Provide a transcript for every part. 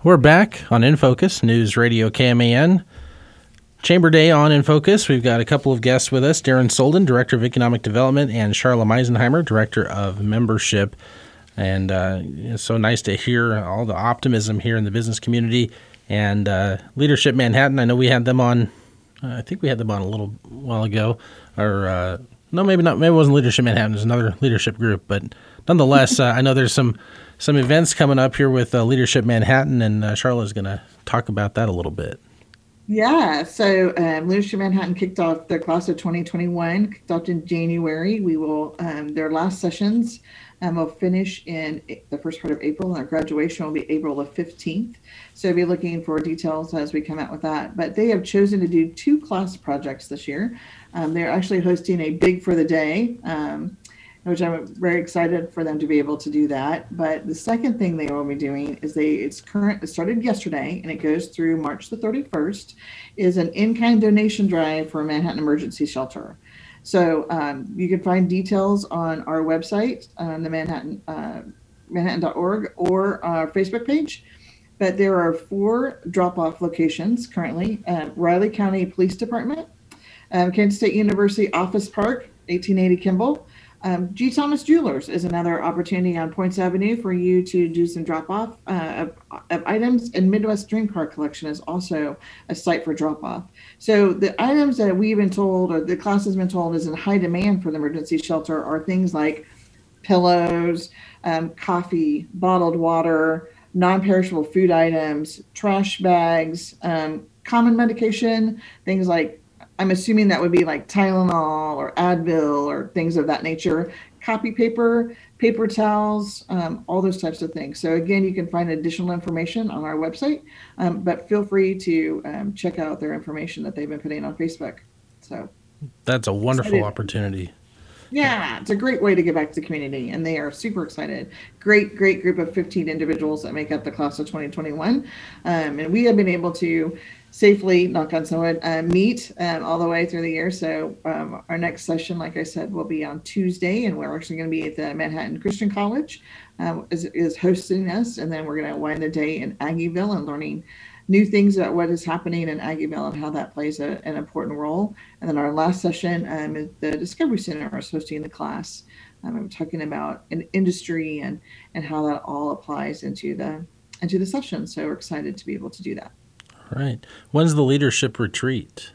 We're back on In Focus, News Radio KMAN. Chamber Day on In Focus. We've got a couple of guests with us, Darren Solden, Director of Economic Development, and Charla Meisenheimer, Director of Membership. And it's so nice to hear all the optimism here in the business community. And Leadership Manhattan, I know we had them on, I think we had them on a little while ago. Or no, maybe not. Maybe it wasn't Leadership Manhattan. It was another leadership group. But nonetheless, I know there's some events coming up here with Leadership Manhattan, and Charla is going to talk about that a little bit. Yeah, so Leadership Manhattan kicked off their class of 2021, kicked off in January. We will, their last sessions will finish in the first part of April, and our graduation will be April the 15th. So be looking for details as we come out with that. But they have chosen to do 2 class projects this year. They're actually hosting a Big for the Day, which I'm very excited for them to be able to do that. But the second thing they will be doing is it started yesterday and it goes through March the 31st, is an in-kind donation drive for Manhattan Emergency Shelter. So you can find details on our website, on the manhattan.org or our Facebook page. But there are 4 drop-off locations currently: Riley County Police Department, Kansas State University Office Park, 1880 Kimball. G. Thomas Jewelers is another opportunity on Points Avenue for you to do some drop-off of items, and Midwest Dream Car Collection is also a site for drop-off. So the items that we've been told, or the class has been told, is in high demand for the emergency shelter are things like pillows, coffee, bottled water, non-perishable food items, trash bags, common medication, things like, I'm assuming that would be like Tylenol or Advil or things of that nature, copy paper, paper towels, all those types of things. So again, you can find additional information on our website, but feel free to check out their information that they've been putting on Facebook. So that's a wonderful opportunity. Yeah, it's a great way to give back to the community, and they are super excited. Great group of 15 individuals that make up the class of 2021. And we have been able to safely, knock on wood, meet all the way through the year. So our next session, like I said, will be on Tuesday, and we're actually going to be at the Manhattan Christian College is hosting us. And then we're going to wind the day in Aggieville and learning new things about what is happening in Aggieville and how that plays an important role. And then our last session is the Discovery Center is hosting the class. I'm talking about an industry and how that all applies into the session. So we're excited to be able to do that. All right. When's the leadership retreat?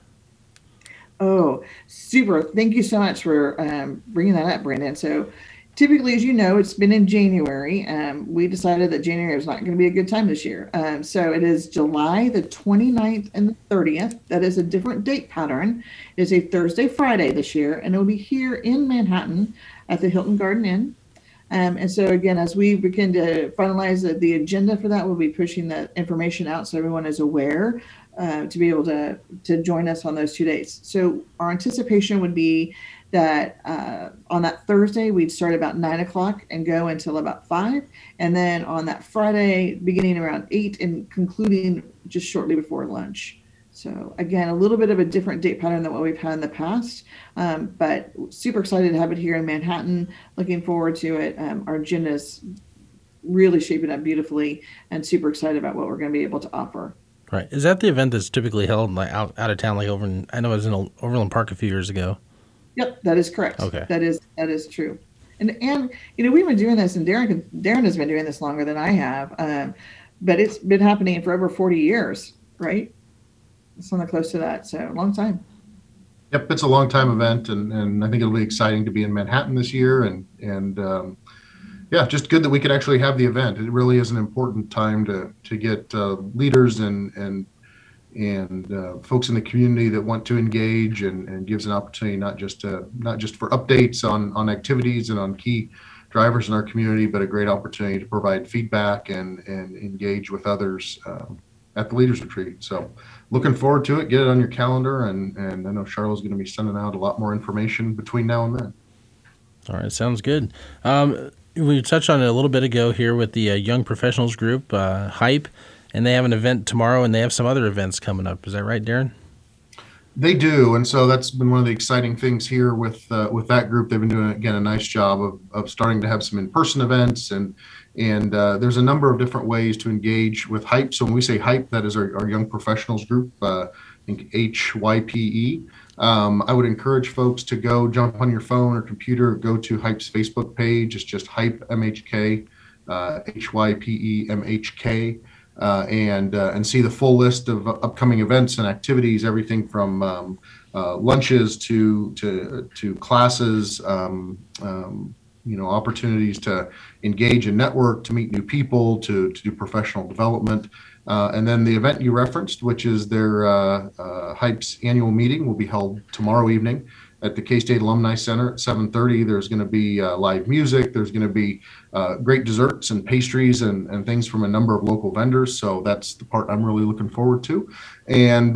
Oh, super. Thank you so much for bringing that up, Brandon. So typically, as you know, it's been in January. We decided that January was not going to be a good time this year. So it is July the 29th and the 30th. That is a different date pattern. It is a Thursday, Friday this year, and it will be here in Manhattan at the Hilton Garden Inn. And so again, as we begin to finalize the agenda for that, we'll be pushing that information out so everyone is aware to be able to join us on those 2 days. So our anticipation would be that on that Thursday, we'd start about 9 o'clock and go until about 5. And then on that Friday, beginning around 8 and concluding just shortly before lunch. So again, a little bit of a different date pattern than what we've had in the past, but super excited to have it here in Manhattan. Looking forward to it. Our agenda is really shaping up beautifully, and super excited about what we're going to be able to offer. Right. Is that the event that's typically held like out of town, like over in, I know it was in Overland Park a few years ago? Yep, that is correct. Okay. That is true. And we've been doing this, and Darren has been doing this longer than I have, but it's been happening for over 40 years, right? Something close to that, so a long time. Yep, it's a long time event, and I think it'll be exciting to be in Manhattan this year, and yeah, just good that we could actually have the event. It really is an important time to get leaders and folks in the community that want to engage, and gives an opportunity not just for updates on activities and on key drivers in our community, but a great opportunity to provide feedback and engage with others at the Leaders Retreat. So looking forward to it. Get it on your calendar, and I know Charla's going to be sending out a lot more information between now and then. All right, sounds good. We touched on it a little bit ago here with the Young Professionals Group, HYPE, and they have an event tomorrow, and they have some other events coming up. Is that right, Darren? They do, and so that's been one of the exciting things here with that group. They've been doing, again, a nice job of starting to have some in-person events and And there's a number of different ways to engage with HYPE. So when we say HYPE, that is our young professionals group, I think HYPE. I would encourage folks to go jump on your phone or computer, go to HYPE's Facebook page. It's just HYPE MHK, HYPE MHK, and see the full list of upcoming events and activities, everything from lunches to classes, opportunities to engage and network, to meet new people, to do professional development. And then the event you referenced, which is their HYPE's annual meeting, will be held tomorrow evening at the K-State Alumni Center at 7:30. There's going to be live music. There's going to be great desserts and pastries and things from a number of local vendors. So that's the part I'm really looking forward to, and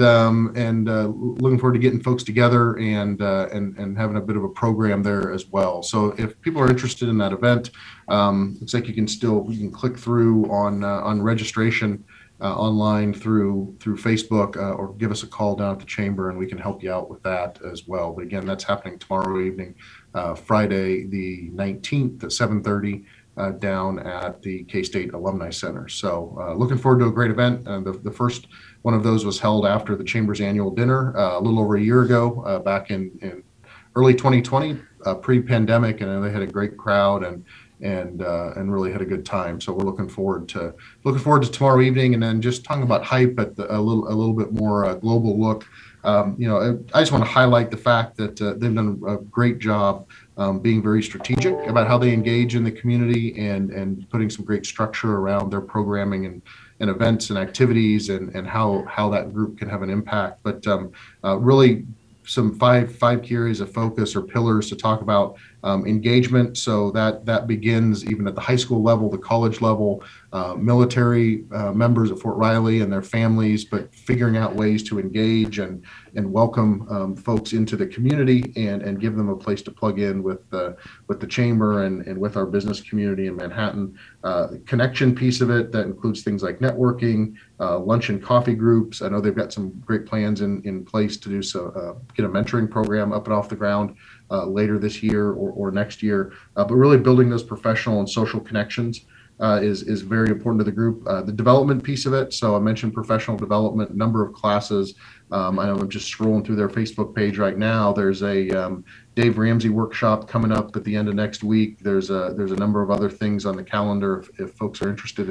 looking forward to getting folks together and having a bit of a program there as well. So if people are interested in that event, looks like you can click through on registration online through Facebook, or give us a call down at the chamber and we can help you out with that as well. But again, that's happening tomorrow evening, Friday the 19th at 7:30 down at the K-State Alumni Center. So looking forward to a great event. The first one of those was held after the Chamber's annual dinner a little over a year ago, back in early 2020, pre-pandemic, and they had a great crowd and really had a good time. So we're looking forward to tomorrow evening, and then just talking about HYPE at a little bit more global look. I just want to highlight the fact that they've done a great job being very strategic about how they engage in the community and putting some great structure around their programming and events and activities and how that group can have an impact. But really some five key areas of focus or pillars to talk about engagement. So that begins even at the high school level, the college level, military members at Fort Riley and their families, but figuring out ways to engage and welcome folks into the community and give them a place to plug in with the chamber and with our business community in Manhattan. The connection piece of it, that includes things like networking, lunch and coffee groups. I know they've got some great plans in place to do so, get a mentoring program up and off the ground later this year or next year. But really building those professional and social connections is very important to the group. The development piece of it. So I mentioned professional development, number of classes. I know I'm just scrolling through their Facebook page right now. There's a Dave Ramsey workshop coming up at the end of next week. There's a number of other things on the calendar. If folks are interested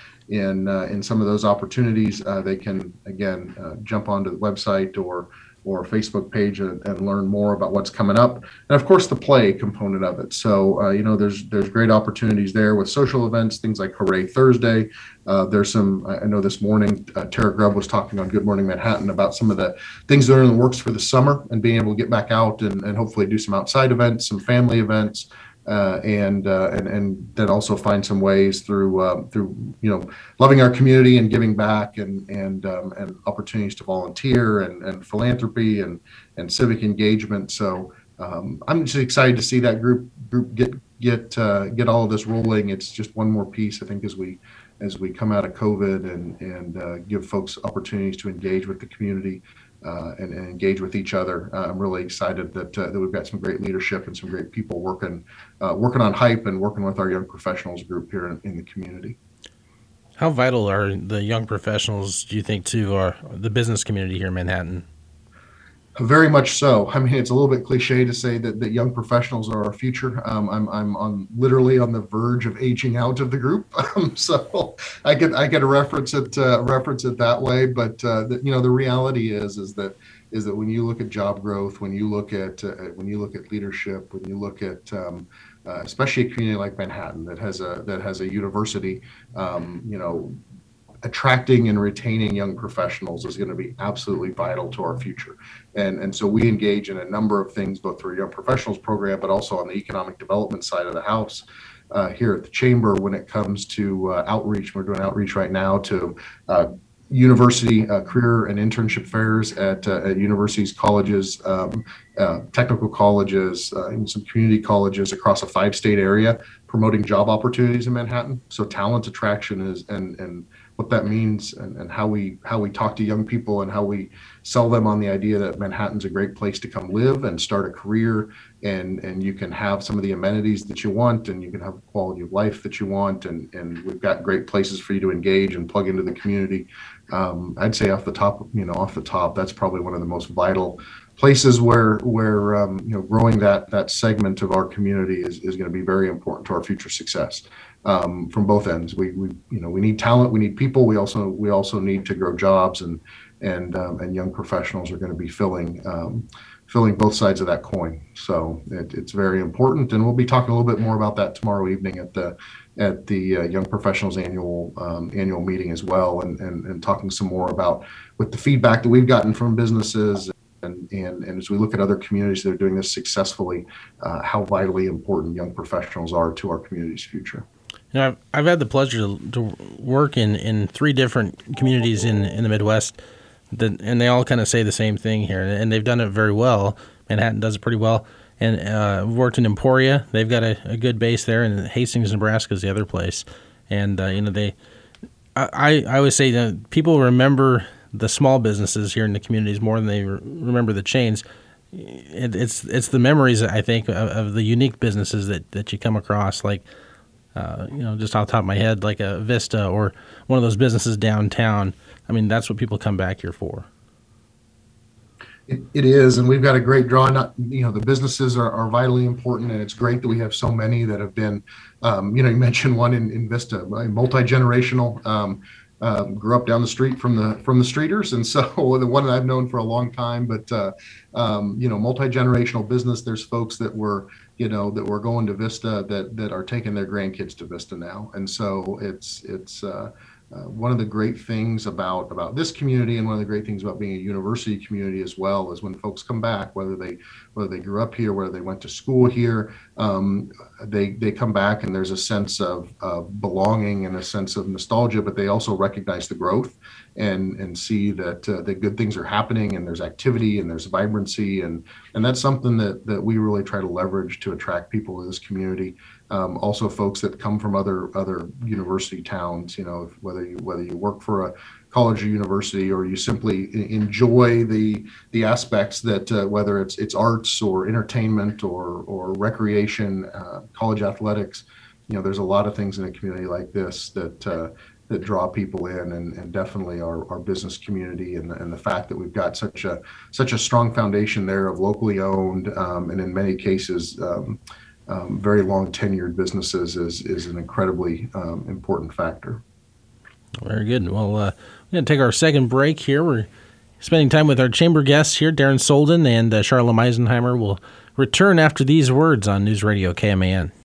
in some of those opportunities, they can again jump onto the website or Facebook page and learn more about what's coming up. And of course, the play component of it. So, there's great opportunities there with social events, things like Hooray Thursday. There's some, I know this morning, Tara Grubb was talking on Good Morning Manhattan about some of the things that are in the works for the summer and being able to get back out and hopefully do some outside events, some family events, and then also find some ways through loving our community and giving back and opportunities to volunteer and philanthropy and civic engagement. So I'm just excited to see that group get all of this rolling. It's just one more piece, I think, as we come out of COVID and give folks opportunities to engage with the community. And engage with each other. I'm really excited that we've got some great leadership and some great people working on HYPE and working with our young professionals group here in the community. How vital are the young professionals, do you think, to the business community here in Manhattan? Very much so. I mean, it's a little bit cliche to say that young professionals are our future. I'm literally on the verge of aging out of the group, so I could reference it that way. But the reality is that when you look at job growth, when you look at leadership, when you look at especially a community like Manhattan that has a university, attracting and retaining young professionals is going to be absolutely vital to our future. And so we engage in a number of things, both through our young professionals program, but also on the economic development side of the house here at the Chamber when it comes to outreach. We're doing outreach right now to university career and internship fairs at universities, colleges, technical colleges, and some community colleges across a 5-state area, promoting job opportunities in Manhattan. So talent attraction is and what that means, and how we talk to young people and how we sell them on the idea that Manhattan's a great place to come live and start a career, and you can have some of the amenities that you want, and you can have the quality of life that you want, and we've got great places for you to engage and plug into the community. I'd say off the top, that's probably one of the most vital places where growing that segment of our community is going to be very important to our future success. From both ends, we need talent, we need people. We also need to grow jobs, and young professionals are going to be filling both sides of that coin. So it's very important, and we'll be talking a little bit more about that tomorrow evening at the Young Professionals annual meeting as well, and talking some more about with the feedback that we've gotten from businesses. And as we look at other communities that are doing this successfully, how vitally important young professionals are to our community's future. I've had the pleasure to work in 3 different communities in the Midwest, and they all kind of say the same thing here, and they've done it very well. Manhattan does it pretty well. And worked in Emporia. They've got a good base there, and Hastings, Nebraska is the other place. And I always say that people remember the small businesses here in the communities more than they remember the chains. It's the memories, I think, of the unique businesses that you come across, like just off the top of my head, like a Vista or one of those businesses downtown. I mean, that's what people come back here for. It is, and we've got a great draw. The businesses are vitally important, and it's great that we have so many that have been, you mentioned one in Vista, multi-generational. Grew up down the street from the streeters, and so the one that I've known for a long time. But multi-generational business. There's folks that were going to Vista that are taking their grandkids to Vista now, and so it's one of the great things about this community, and one of the great things about being a university community as well, is when folks come back, whether they grew up here, whether they went to school here, they come back and there's a sense of belonging and a sense of nostalgia, but they also recognize the growth and see that the good things are happening, and there's activity and there's vibrancy, and that's something that we really try to leverage to attract people to this community. Also folks that come from other university towns, whether you work for a college or university, or you simply enjoy the aspects that whether it's arts or entertainment or recreation, college athletics, there's a lot of things in a community like this that draw people in, and definitely our business community, and the fact that we've got such a strong foundation there of locally owned, and in many cases very long tenured businesses is an incredibly important factor. Very good. Well, we're going to take our second break here. We're spending time with our chamber guests here, Darren Solden and Charla Meisenheimer. Will return after these words on News Radio KMAN.